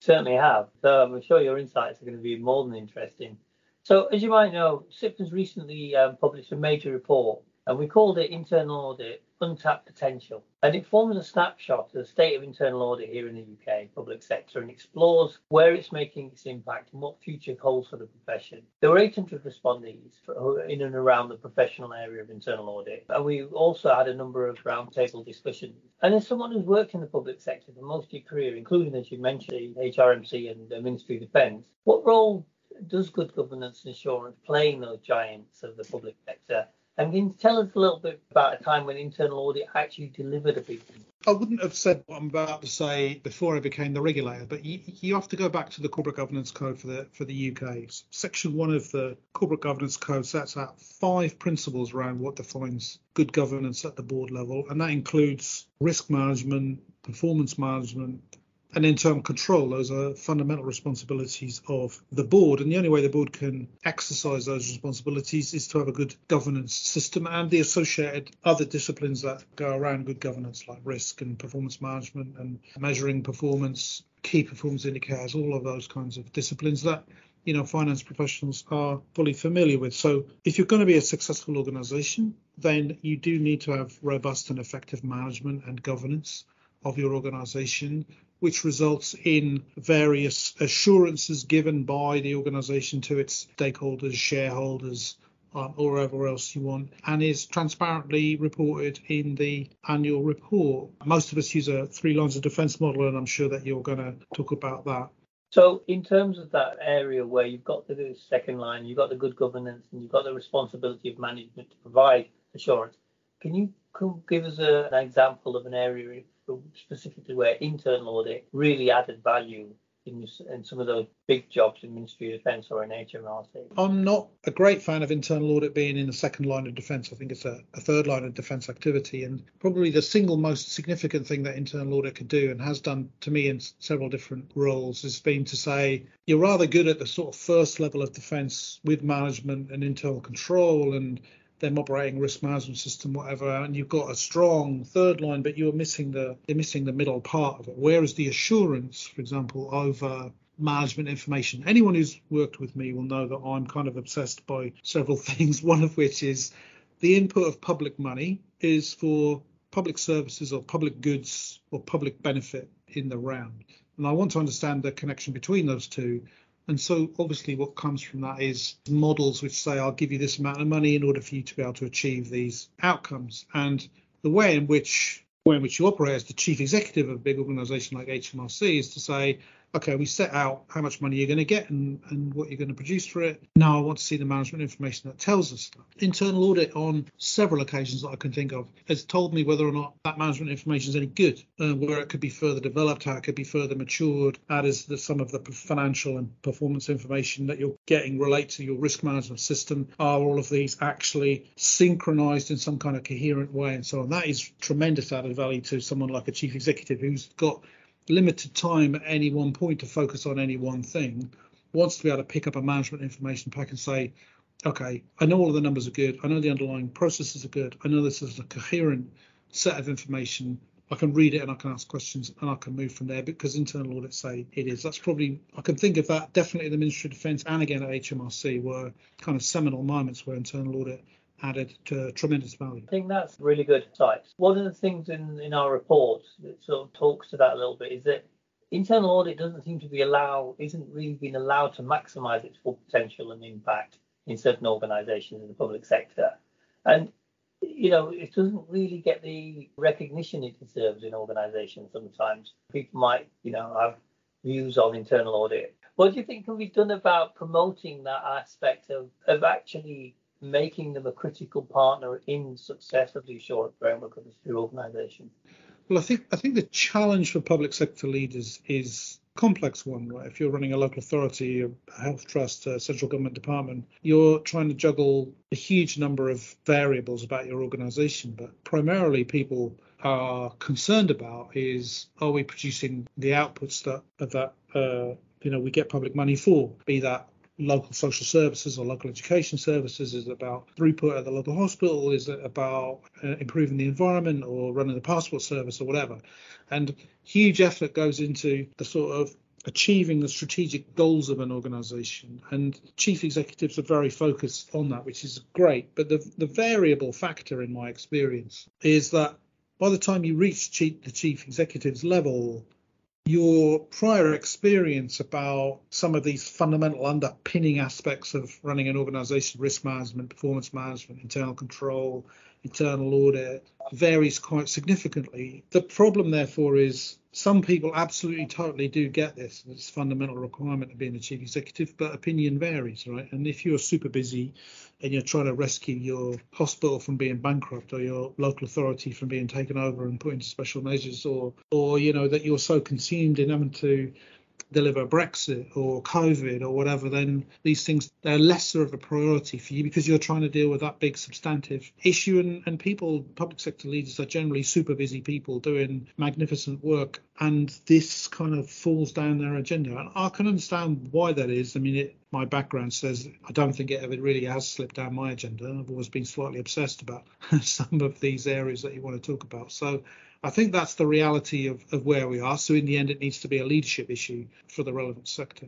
Certainly have. So I'm sure your insights are going to be more than interesting. So as you might know, CIPFA's recently um, published a major report, and we called it Internal Audit Untapped Potential. And it forms a snapshot of the state of internal audit here in the U K public sector and explores where it's making its impact and what future holds for the profession. There were eight hundred respondees for, in and around the professional area of internal audit. And we also had a number of roundtable discussions. And as someone who's worked in the public sector for most of your career, including, as you mentioned, the H R M C and the Ministry of Defence, what role does good governance and assurance play in those giants of the public sector? And can you tell us a little bit about a time when internal audit actually delivered a big thing? I wouldn't have said what I'm about to say before I became the regulator, but you, you have to go back to the Corporate Governance Code for the for the U K. Section one of the Corporate Governance Code sets out five principles around what defines good governance at the board level, and that includes risk management, performance management, and internal control. Those are fundamental responsibilities of the board. And the only way the board can exercise those responsibilities is to have a good governance system and the associated other disciplines that go around good governance, like risk and performance management and measuring performance, key performance indicators, all of those kinds of disciplines that, you know, finance professionals are fully familiar with. So if you're going to be a successful organization, then you do need to have robust and effective management and governance of your organization, which results in various assurances given by the organisation to its stakeholders, shareholders, um, or whoever else you want, and is transparently reported in the annual report. Most of us use a three lines of defence model, and I'm sure that you're going to talk about that. So in terms of that area where you've got the second line, you've got the good governance, and you've got the responsibility of management to provide assurance, can you give us a, an example of an area specifically where internal audit really added value in, in some of those big jobs in Ministry of Defence or in H M R C? I'm not a great fan of internal audit being in the second line of defence. I think it's a, a third line of defence activity, and probably the single most significant thing that internal audit could do, and has done to me in several different roles, has been to say you're rather good at the sort of first level of defence with management and internal control and them operating risk management system, whatever, and you've got a strong third line, but you're missing the you're missing the middle part of it. Whereas the assurance, for example, over management information, anyone who's worked with me will know that I'm kind of obsessed by several things, one of which is the input of public money is for public services or public goods or public benefit in the round. And I want to understand the connection between those two. And so obviously what comes from that is models which say, I'll give you this amount of money in order for you to be able to achieve these outcomes. And the way in which way in which you operate as the chief executive of a big organisation like H M R C is to say, OK, we set out how much money you're going to get and, and what you're going to produce for it. Now I want to see the management information that tells us that. Internal audit on several occasions that I can think of has told me whether or not that management information is any good, uh, where it could be further developed, how it could be further matured. That is the, some of the financial and performance information that you're getting relate to your risk management system. Are all of these actually synchronized in some kind of coherent way and so on? That is tremendous added value to someone like a chief executive who's got limited time at any one point to focus on any one thing, wants to be able to pick up a management information pack and say, OK, I know all of the numbers are good. I know the underlying processes are good. I know this is a coherent set of information. I can read it and I can ask questions and I can move from there because internal audits say it is. That's probably, I can think of that definitely in the Ministry of Defence and again at H M R C were kind of seminal moments where internal audit added to tremendous value. I think that's really good insights. One of the things in, in our report that sort of talks to that a little bit is that internal audit doesn't seem to be allowed, isn't really being allowed to maximise its full potential and impact in certain organisations in the public sector. And, you know, it doesn't really get the recognition it deserves in organisations sometimes. People might, you know, have views on internal audit. What do you think can be done about promoting that aspect of, of actually making them a critical partner in success of the assurance framework of the organisation? Well, I think I think the challenge for public sector leaders is a complex one. Right? If you're running a local authority, a health trust, a central government department, you're trying to juggle a huge number of variables about your organisation. But primarily, people are concerned about is, are we producing the outputs that that uh, you know we get public money for? Be that local social services or local education services? Is it about throughput at the local hospital? Is it about uh, improving the environment or running the passport service or whatever? And huge effort goes into the sort of achieving the strategic goals of an organization. And chief executives are very focused on that, which is great. But the, the variable factor in my experience is that by the time you reach chief, the chief executives level, your prior experience about some of these fundamental underpinning aspects of running an organization, risk management, performance management, internal control, internal audit, varies quite significantly. The problem, therefore, is some people absolutely totally do get this. It's a fundamental requirement of being a chief executive, but opinion varies, right? And if you're super busy and you're trying to rescue your hospital from being bankrupt, or your local authority from being taken over and put into special measures, or, or you know, that you're so consumed in having to deliver Brexit or COVID or whatever, then these things, they're lesser of a priority for you because you're trying to deal with that big substantive issue. And, and people, public sector leaders are generally super busy people doing magnificent work, and this kind of falls down their agenda. And I can understand why that is. I mean, it, my background says I don't think it ever really has slipped down my agenda. I've always been slightly obsessed about some of these areas that you want to talk about. So I think that's the reality of, of where we are. So in the end, it needs to be a leadership issue for the relevant sector.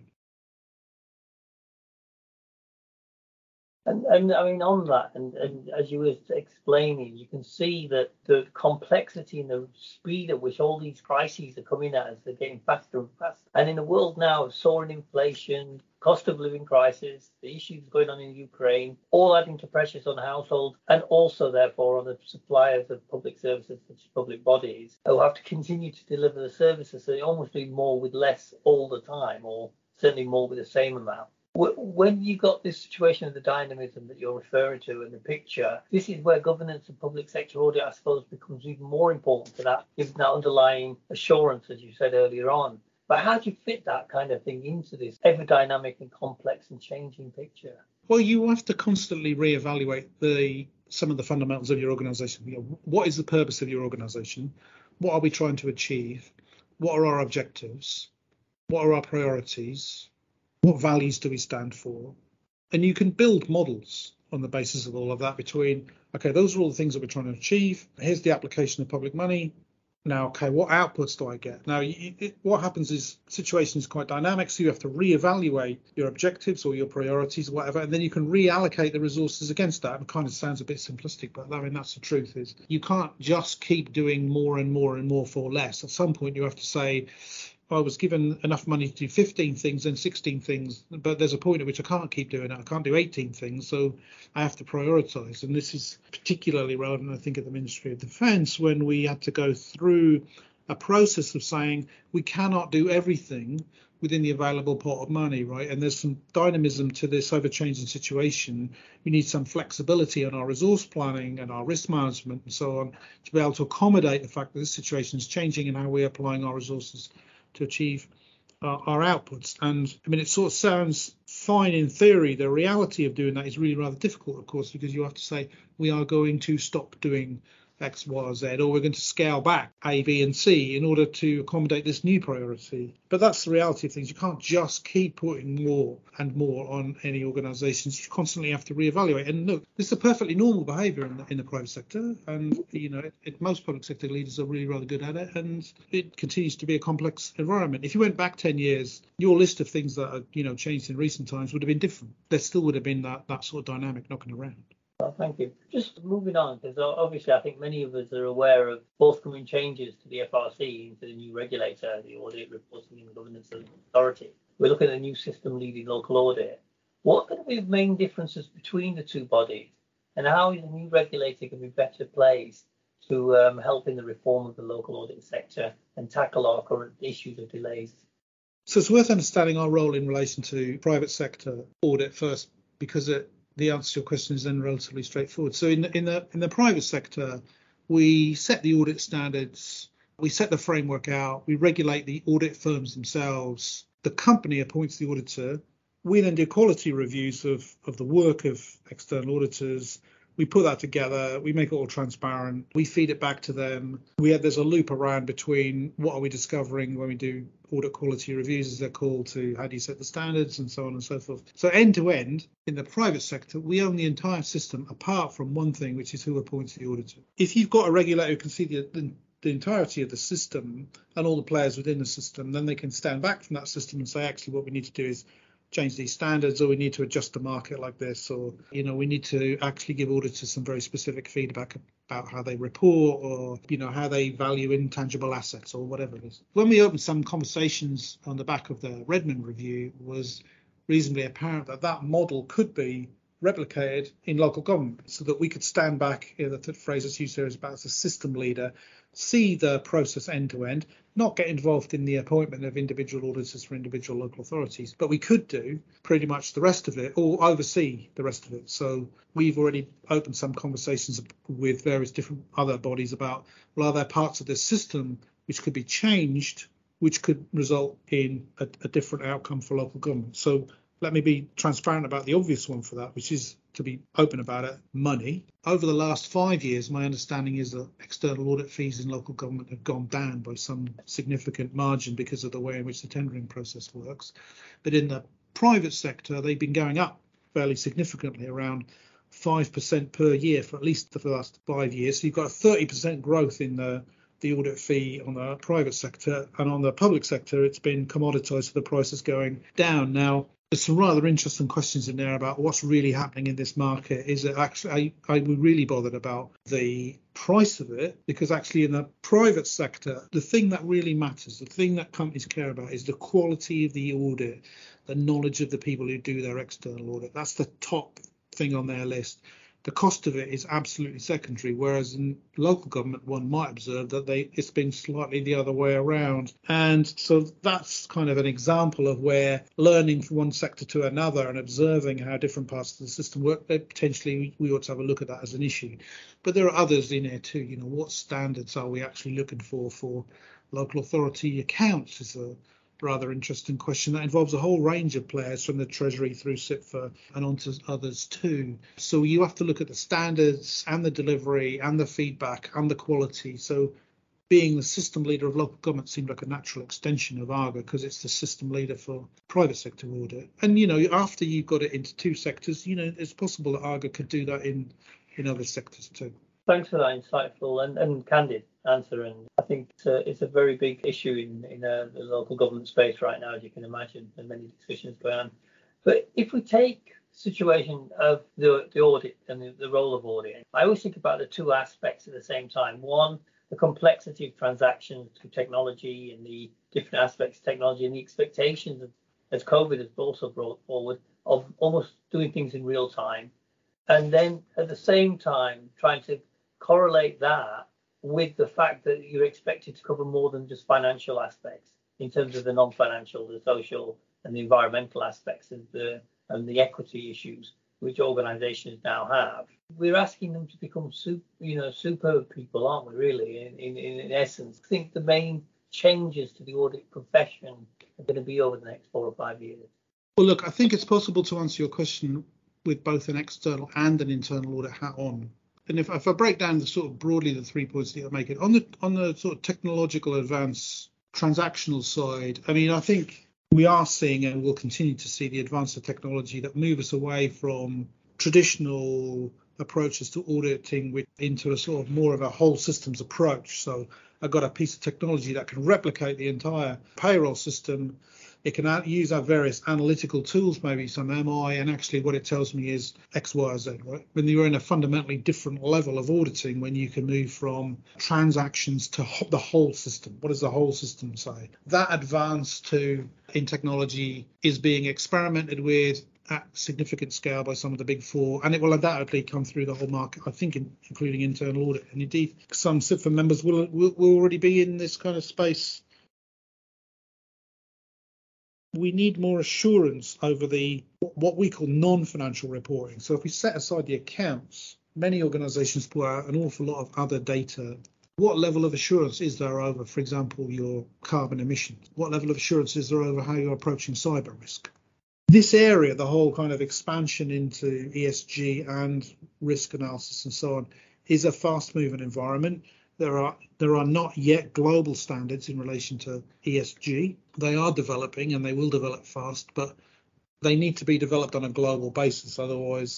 And, and I mean, on that, and, and as you were explaining, you can see that the complexity and the speed at which all these crises are coming at us, they're getting faster and faster. And in a world now of soaring inflation, cost of living crisis, the issues going on in Ukraine, all adding to pressures on households, and also, therefore, on the suppliers of public services such as public bodies, who have to continue to deliver the services. So they almost do more with less all the time, or certainly more with the same amount. When you got this situation of the dynamism that you're referring to in the picture, this is where governance and public sector audit, I suppose, becomes even more important for that, given that underlying assurance, as you said earlier on. But how do you fit that kind of thing into this ever dynamic and complex and changing picture? Well, you have to constantly reevaluate the some of the fundamentals of your organization. You know, what is the purpose of your organization? What are we trying to achieve? What are our objectives? What are our priorities? What values do we stand for? And you can build models on the basis of all of that between, okay, those are all the things that we're trying to achieve. Here's the application of public money. Now, okay, what outputs do I get? Now, it, what happens is situation is quite dynamic, so you have to reevaluate your objectives or your priorities, or whatever, and then you can reallocate the resources against that. It kind of sounds a bit simplistic, but I mean, that's the truth, is you can't just keep doing more and more and more for less. At some point, you have to say, I was given enough money to do fifteen things and sixteen things, but there's a point at which I can't keep doing it. I can't do eighteen things, so I have to prioritize. And this is particularly relevant, I think, at the Ministry of Defence, when we had to go through a process of saying we cannot do everything within the available pot of money, right? And there's some dynamism to this ever-changing situation. We need some flexibility on our resource planning and our risk management and so on to be able to accommodate the fact that this situation is changing and how we're applying our resources to achieve uh, our outputs. And I mean, it sort of sounds fine in theory. The reality of doing that is really rather difficult, of course, because you have to say we are going to stop doing X, Y, or Z, or we're going to scale back A, B, and C in order to accommodate this new priority. But that's the reality of things. You can't just keep putting more and more on any organisations. You constantly have to reevaluate. And look, this is a perfectly normal behaviour in the, in the private sector, and you know, it, it, most public sector leaders are really rather good at it, and it continues to be a complex environment. If you went back ten years, your list of things that are, you know, changed in recent times would have been different. There still would have been that that sort of dynamic knocking around. Well, thank you. Just moving on, because obviously I think many of us are aware of forthcoming changes to the F R C, into the new regulator, the Audit, Reporting and Governance Authority. We're looking at a new system leading local audit. What are going to be the main differences between the two bodies, and how is the new regulator going to be better placed to um, help in the reform of the local audit sector and tackle our current issues of delays? So it's worth understanding our role in relation to private sector audit first, because it the answer to your question is then relatively straightforward. So in the, in the in the private sector, we set the audit standards, we set the framework out, we regulate the audit firms themselves. The company appoints the auditor. We then do quality reviews of, of the work of external auditors. We put that together, we make it all transparent, we feed it back to them. We have, there's a loop around between what are we discovering when we do audit quality reviews, as they're called, to how do you set the standards and so on and so forth. So end to end, in the private sector, we own the entire system apart from one thing, which is who appoints the auditor. If you've got a regulator who can see the, the the entirety of the system and all the players within the system, then they can stand back from that system and say, actually, what we need to do is change these standards, or we need to adjust the market like this, or, you know, we need to actually give auditors some very specific feedback about how they report, or, you know, how they value intangible assets, or whatever it is. When we opened some conversations on the back of the Redmond review, was reasonably apparent that that model could be replicated in local government, so that we could stand back, you know, the phrase that's used here is about as a system leader, see the process end to end, not get involved in the appointment of individual auditors for individual local authorities, but we could do pretty much the rest of it, or oversee the rest of it. So we've already opened some conversations with various different other bodies about, well, are there parts of this system which could be changed, which could result in a, a different outcome for local government. So let me be transparent about the obvious one for that, which is to be open about it, money. Over the last five years, my understanding is that external audit fees in local government have gone down by some significant margin because of the way in which the tendering process works. But in the private sector, they've been going up fairly significantly, around five percent per year for at least the last five years. So you've got a thirty percent growth in the the audit fee on the private sector, and on the public sector, it's been commoditized, so the price is going down. Now, there's some rather interesting questions in there about what's really happening in this market. Is it actually, I, I was really bothered about the price of it, because actually in the private sector, the thing that really matters, the thing that companies care about is the quality of the audit, the knowledge of the people who do their external audit. That's the top thing on their list. The cost of it is absolutely secondary, whereas in local government, one might observe that they it's been slightly the other way around. And so that's kind of an example of where learning from one sector to another and observing how different parts of the system work, potentially we ought to have a look at that as an issue. But there are others in there too. You know, what standards are we actually looking for for local authority accounts is a rather interesting question that involves a whole range of players, from the Treasury through S I P F A and on to others too. So you have to look at the standards and the delivery and the feedback and the quality. So being the system leader of local government seemed like a natural extension of ARGA, because it's the system leader for private sector audit. And, you know, after you've got it into two sectors, you know, it's possible that ARGA could do that in, in other sectors too. Thanks for that insightful and, and candid answer. And I think it's a, it's a very big issue in, in uh, the local government space right now, as you can imagine, and many discussions going on. But if we take the situation of the, the audit and the, the role of audit, I always think about the two aspects at the same time. One, the complexity of transactions through technology and the different aspects of technology, and the expectations of, as COVID has also brought forward, of almost doing things in real time. And then at the same time, trying to correlate that with the fact that you're expected to cover more than just financial aspects in terms of the non-financial, the social and the environmental aspects of the and the equity issues which organizations now have. We're asking them to become super, you know, super people, aren't we, really, in, in, in essence? I think the main changes to the audit profession are going to be over the next four or five years. Well, look, I think it's possible to answer your question with both an external and an internal audit hat on. And if, if I break down the sort of broadly the three points that you're making, on the on the sort of technological advance transactional side, I mean, I think we are seeing and will continue to see the advance of technology that move us away from traditional approaches to auditing with, into a sort of more of a whole systems approach. So I've got a piece of technology that can replicate the entire payroll system. It can use our various analytical tools, maybe some M I, and actually what it tells me is X, Y, or Z, right? When you're in a fundamentally different level of auditing, when you can move from transactions to the whole system. What does the whole system say? That advance to in technology is being experimented with at significant scale by some of the big four, and it will undoubtedly come through the whole market, I think, in, including internal audit. And indeed, some S I P F A members will, will, will already be in this kind of space. We need more assurance over the what we call non-financial reporting. So if we set aside the accounts, many organizations put out an awful lot of other data. What level of assurance is there over, for example, your carbon emissions? What level of assurance is there over how you're approaching cyber risk? This area, the whole kind of expansion into E S G and risk analysis and so on, is a fast-moving environment. There are there are not yet global standards in relation to E S G. They are developing and they will develop fast, but they need to be developed on a global basis. Otherwise,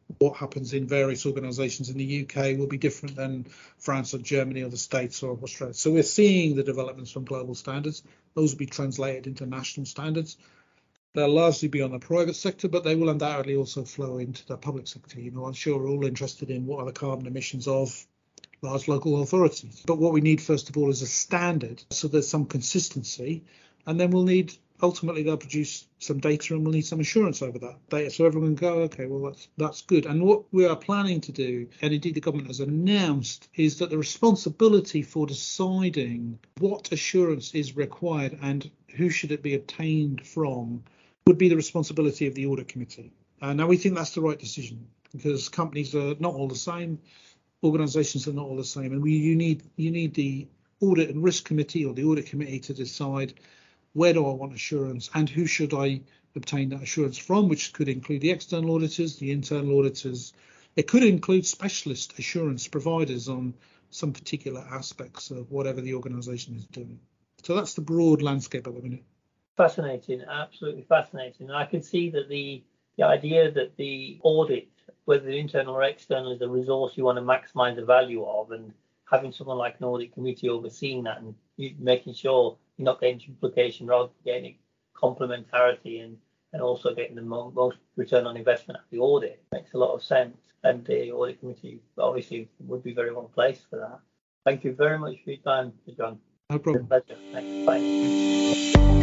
what happens in various organisations in the U K will be different than France or Germany or the States or Australia. So we're seeing the developments from global standards. Those will be translated into national standards. They'll largely be on the private sector, but they will undoubtedly also flow into the public sector. You know, I'm sure we're all interested in what are the carbon emissions of large local authorities. But what we need, first of all, is a standard, so there's some consistency, and then we'll need, ultimately, they'll produce some data and we'll need some assurance over that data, so everyone can go, okay, well, that's that's good. And what we are planning to do, and indeed the government has announced, is that the responsibility for deciding what assurance is required and who should it be obtained from would be the responsibility of the audit committee. Uh, now, we think that's the right decision, because companies are not all the same, organisations are not all the same, and we you need you need the audit and risk committee or the audit committee to decide where do I want assurance and who should I obtain that assurance from, which could include the external auditors, the internal auditors. It could include specialist assurance providers on some particular aspects of whatever the organisation is doing. So that's the broad landscape at the minute. Fascinating, absolutely fascinating. And I can see that the the idea that the audit, whether internal or external, is a resource you want to maximise the value of, and having someone like an audit committee overseeing that and making sure you're not getting duplication, rather than getting complementarity and, and also getting the mo- most return on investment at the audit makes a lot of sense. And the audit committee obviously would be very well placed for that. Thank you very much for your time, John. No problem. It's a pleasure. Thanks. Bye.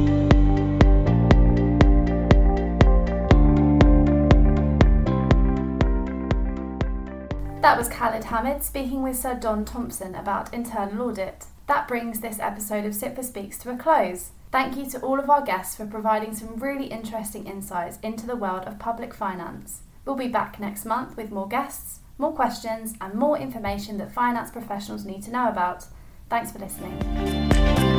That was Khalid Hamid speaking with Sir Don Thompson about internal audit. That brings this episode of SIPFA Speaks to a close. Thank you to all of our guests for providing some really interesting insights into the world of public finance. We'll be back next month with more guests, more questions, and more information that finance professionals need to know about. Thanks for listening.